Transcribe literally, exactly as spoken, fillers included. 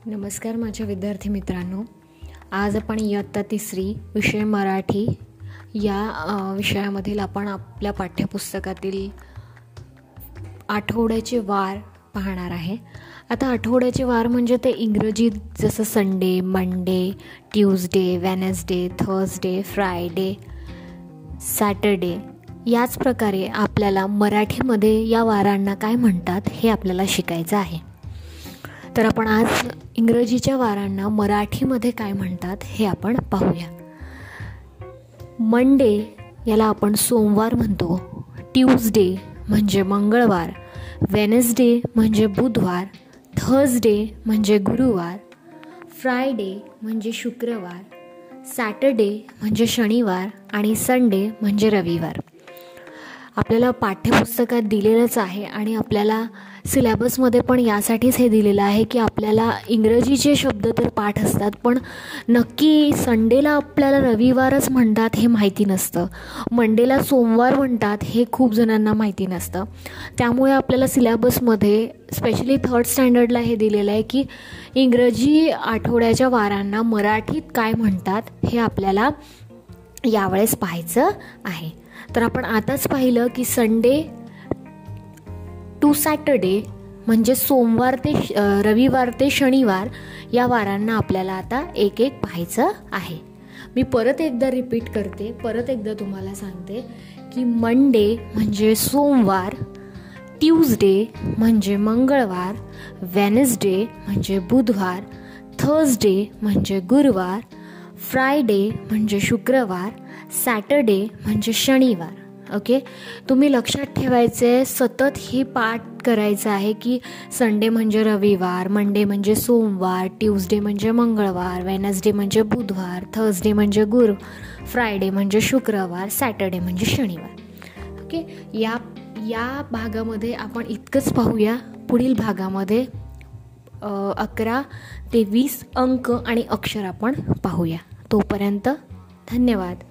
नमस्कार माझ्या विद्यार्थी मित्रांनो, आज आपण इयत्ता तिसरी विषय मराठी या विषयामधील आपण आपल्या पाठ्यपुस्तकातील आठवड्याचे वार पाहणार आहे. आता आठवड्याचे वार म्हणजे ते इंग्रजीत जसं Sunday, Monday, Tuesday, Wednesday, Thursday, Friday, Saturday, याच प्रकारे आपल्याला मराठीमध्ये या वारांना काय म्हणतात हे आपल्याला शिकायचं आहे. तर आपण आज इंग्रजीच्या वारांना मराठीमध्ये काय म्हणतात हे आपण पाहूया. मंडे याला आपण सोमवार म्हणतो, ट्यूजडे म्हणजे मंगळवार, वेनसडे म्हणजे बुधवार, थर्सडे म्हणजे गुरुवार, फ्रायडे म्हणजे शुक्रवार, सॅटरडे म्हणजे शनिवार आणि संडे म्हणजे रविवार. आपल्याला पाठ्यपुस्तकात दिलेलंच आहे आणि आपल्याला सिलॅबसमध्ये पण यासाठीच हे दिलेलं आहे की आपल्याला इंग्रजीचे शब्द तर पाठ असतात, पण नक्की संडेला आपल्याला रविवारच म्हणतात हे माहिती नसतं, मंडेला सोमवार म्हणतात हे खूप जणांना माहिती नसतं. त्यामुळे आपल्याला सिलॅबसमध्ये स्पेशली थर्ड स्टँडर्डला हे दिलेलं आहे की इंग्रजी आठवड्याच्या वारांना मराठीत काय म्हणतात हे आपल्याला यावेळेस पाहायचं आहे. तर आपण आताच पाहिलं की संडे टू सॅटरडे म्हणजे सोमवार ते रविवार ते शनिवार या वारांना आपल्याला आता एक एक पाहायचं आहे. मी परत एकदा रिपीट करते, परत एकदा तुम्हाला सांगते की मंडे म्हणजे सोमवार, ट्यूजडे म्हणजे मंगळवार, वेनसडे म्हणजे बुधवार, थर्सडे म्हणजे गुरुवार, फ्रायडे म्हणजे शुक्रवार, सॅटरडे म्हणजे शनिवार. ओके, तुम्ही लक्षात ठेवायचे, सतत ही पाठ करायचं आहे की संडे म्हणजे रविवार, मंडे म्हणजे सोमवार, ट्यूजडे म्हणजे मंगळवार, वेनसडे म्हणजे बुधवार, थर्सडे म्हणजे गुरु, फ्रायडे म्हणजे शुक्रवार, सॅटरडे म्हणजे शनिवार. ओके, या या भागामध्ये आपण इतकंच पाहूया. पुढील भागामध्ये अकरा ते वीस अंक आणि अक्षर आपण पाहूया. तोपर्यंत धन्यवाद.